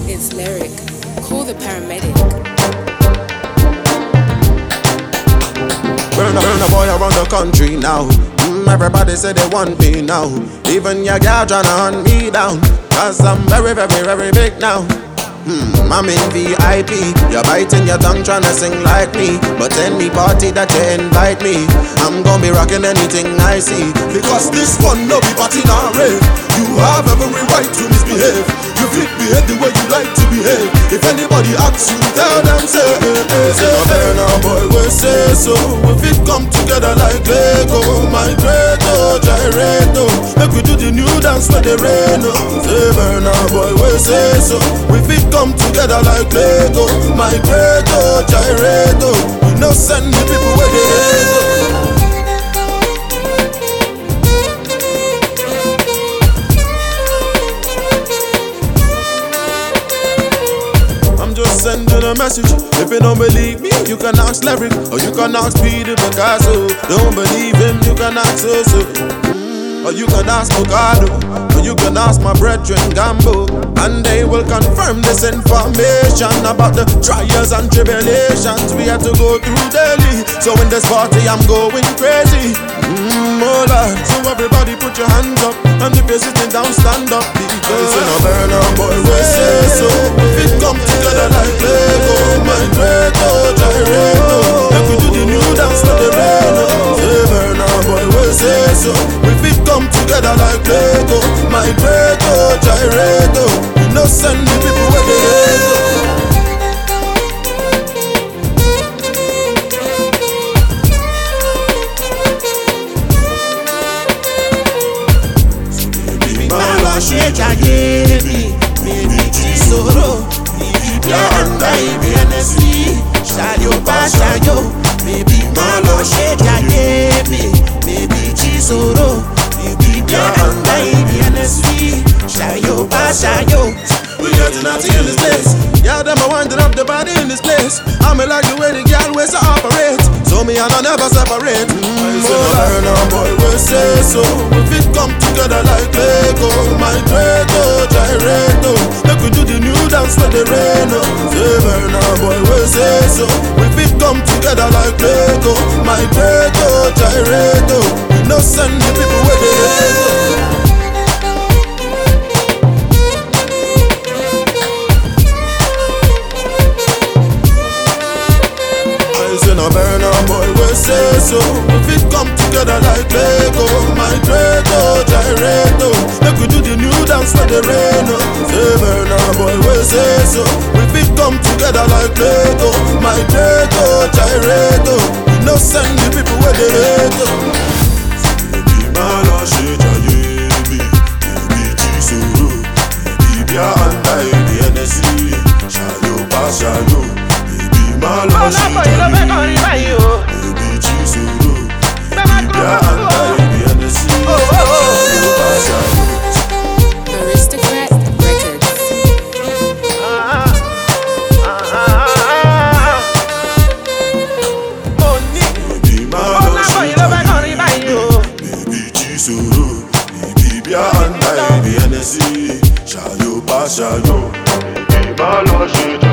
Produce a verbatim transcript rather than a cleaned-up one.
It's Lyric. Call the paramedic. Burn a, burn a boy around the country now. Mm, everybody say they want me now. Even your girl tryna hunt me down. Cause I'm very, very, very big now. Hmm, I'm in V I P. You're biting your tongue tryna sing like me. But any party that you invite me, I'm gonna be rocking anything I see. Because this one no be party nor rave. You have every right to misbehave. You fit behave the way you like to behave. If anybody asks you, tell them say, hey, hey, say, hey, now boy, we say so. We fit come together like Lego. Migrato, gyrato. Make we do the new dance for the rain. Say, hey, now boy, we say so. We fit come together like Lego. Migrato, gyrato. We no send the people where they go. Sending a message. If you don't believe me, you can ask Lyric, or you can ask Peter Picasso. Don't believe him, you can ask Soso, mm, or you can ask Mokado, or you can ask my brethren Gambo, and they will confirm this information about the trials and tribulations we had to go through daily. So in this party, I'm going crazy. Mm, oh Lord. So everybody put your hands up, and if you're sitting down, stand up. Because in a burner, boy, we say so. If it come together like Lego, Migrato, gyrato. If we do the new dance for the rain, say burner, boy, we say so. If it come together like Lego, Migrato, gyrato. We no send the people where they go. Ṣe jayé mi, bèbí jí sòrò. Ibi àǹdà ibi ẹnẹ sí, ṣayó bá ṣayó. Bèbí má lọ ṣe jayé mi, bèbí jí sòrò. Ibi àǹdà ibi ẹnẹ sí, ṣayó bá ṣayó. We getting out in this place. Yeah, them a winding up the body in this place. I'm like the way the girl ways to operate. So me and I never separate. Mm, so learn a boy we say so. We fit come together like Lego. Migrato, gyrato. Make we do the new dance for the rain. Say learn a boy we say so. We fit come together like Lego. Migrato, gyrato. We no send the people where they go. No burn a boy, we say so. If it come together like Lego, Migrato, gyrato. Make we do the new dance for the rain. Say burn a boy, we say so. If it come together like Lego, Migrato, gyrato. We no send the people where they go. Baby, malo she jaye mi, baby jisuru, baby bia anda ibi enesi, shayo ba shayo. Malo she jaye mi, baby jisuru, baby bia anda ibi enesi, shayo ba shayo. Aristocrat Records. Baby malo she jaye mi, baby jisuru, baby bia anda ibi enesi, shayo ba shayo. Baby malo she jaye.